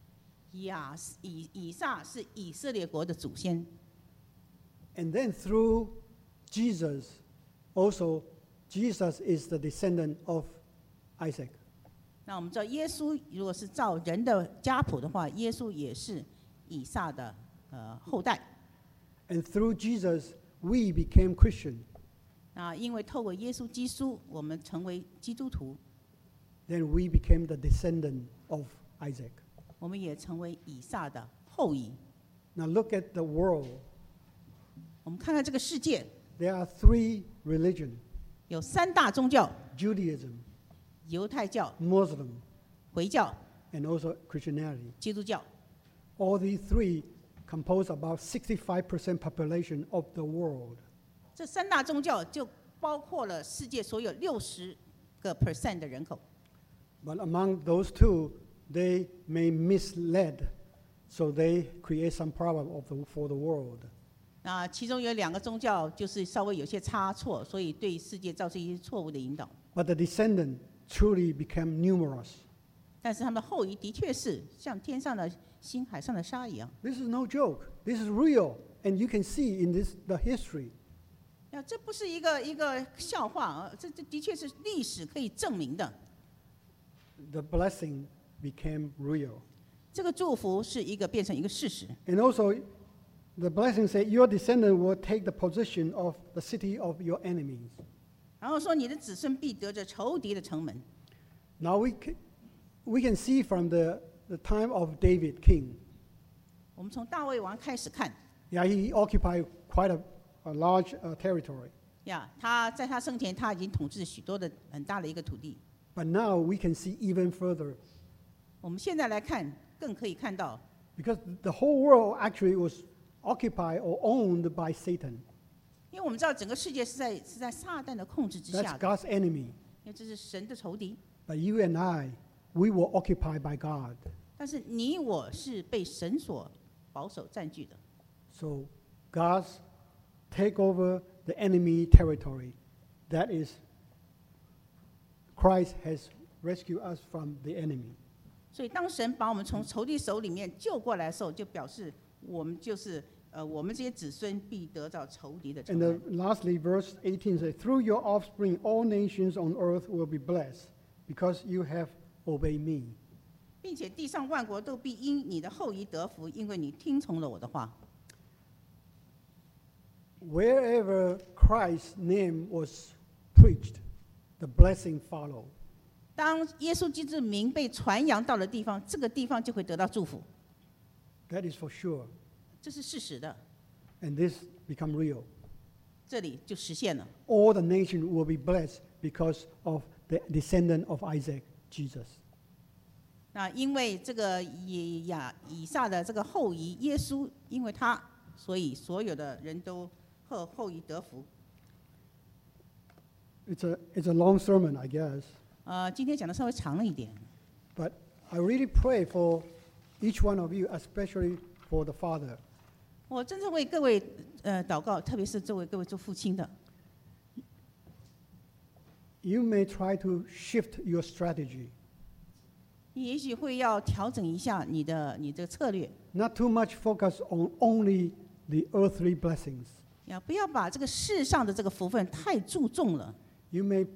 以撒是以色列国的祖先， And then through Jesus, also Jesus is the descendant of Isaac. 那我们知道，耶稣如果是照人的家谱的话，耶稣也是以撒的后代。 And through Jesus, we became Christian. 那因为透过耶稣基督，我们成为基督徒， Then we became the descendant of Isaac. 我们也成为以撒的后裔。 Now look at the world. 我们看看这个世界， There are 3 religions, 有3大宗教： Judaism, 犹太教、 Muslim, 回教、 and also Christianity. 基督教。 All these 3 compose about 65% population of the world. 这3大宗教就包括了世界所有60% 的人口。 But among those 2, they may mislead, so they create some problem for the world. 那其中有2个宗教就是稍微有些差错，所以对世界造成一些错误的引导。 But the descendant truly became numerous. 但是他们的后裔的确是像天上的星、海上的沙一样。 This is no joke. This is real, and you can see in the history. 这不是一个笑话啊，这的确是历史可以证明的。 The blessing became real. 这个祝福是变成一个事实。 And also, the blessing said, your descendant will take the possession of the city of your enemies. 然后说你的子孙必得着仇敌的城门。 Now we can see from the time of David, king. 我们从大卫王开始看， Yeah, he occupied quite a large territory. 呀，他在他生前他已经统治许多的很大的一个土地。 But now we can see even further 我们现在来看，更可以看到， because the whole world actually was occupied or owned by Satan. 因为我们知道整个世界是在撒旦的控制之 That's 下的， God's enemy. 因为这是神的仇敌。 But you and I, we were occupied by God. 但是你我是被神所保守占据的， So God's take over the enemy territory. That is, Christ has rescued us from the enemy. 所以当神把我们从仇敌手里面救过来的时候，就表示我们就是我们这些子孙必得到仇敌的惩 And 罚。 lastly, verse 18 says, "Through your offspring, all nations on earth will be blessed, because you have obeyed me." 并且地上万国都必因你的后裔得福，因为你听从了我的话。 Wherever Christ's name was preached, the blessing followed. 当耶稣基督的名被传扬到的地方，这个地方就会得到祝福， That is for sure. 这是事实的。 And this become real. 这里就实现了， All the nations will be blessed because of the descendant of Isaac, Jesus. 那因为这个以撒的这个后裔耶稣，因为他，所以所有的人都后裔得福。 It's a long sermon, I guess. 今天讲的稍微长了一点， But I really pray for each one of you, especially for the father. 我真正为各位祷告，特别是各位做父亲的， You may try to shift your strategy. 你也许会要调整一下你的策略， Not too much focus on only the earthly blessings. 不要把这个世上的这个福分太注重了。 You may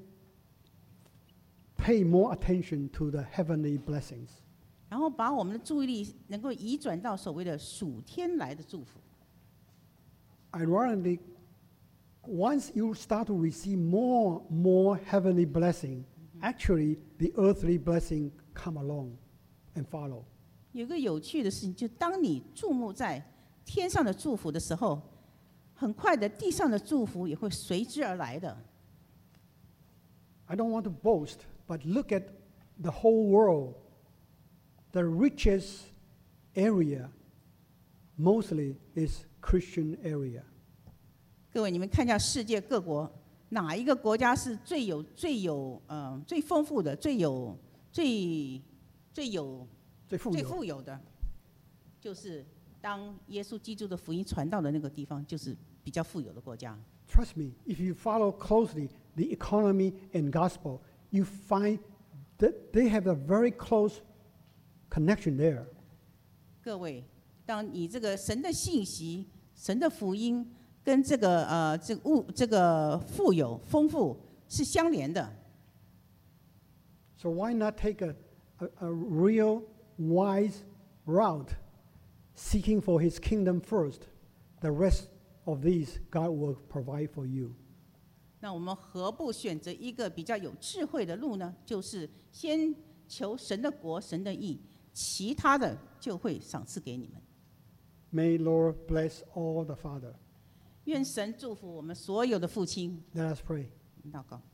pay more attention to the heavenly blessings. 然后把我们的注意力能够移转到所谓的属天来的祝福。 Ironically, once you start to receive more heavenly blessing, actually the earthly blessing come along and follow. 有一个有趣的事情，就当你注目在天上的祝福的时候，很快的地上的祝福也会随之而来的。 I don't want to boast, but look at the whole world. The richest area mostly is Christian area. 各位，你们看一下世界各国，哪一个国家是最丰富的、最富有的？就是当耶稣基督的福音传到的那个地方，就是比较富有的国家。 Trust me, if you follow closely the economy and gospel, you find that they have a very close connection there. 各位，当你这个神的信息、神的福音跟这个富有丰富是相连的， So why not take a real wise route, seeking for his kingdom first? The rest of these God will provide for you. 那我们何不选择一个比较有智慧的路呢？就是先求神的国、神的义，其他的就会赏赐给你们。 May Lord bless all the father. 愿神祝福我们所有的父亲。 Let us pray. 祷告。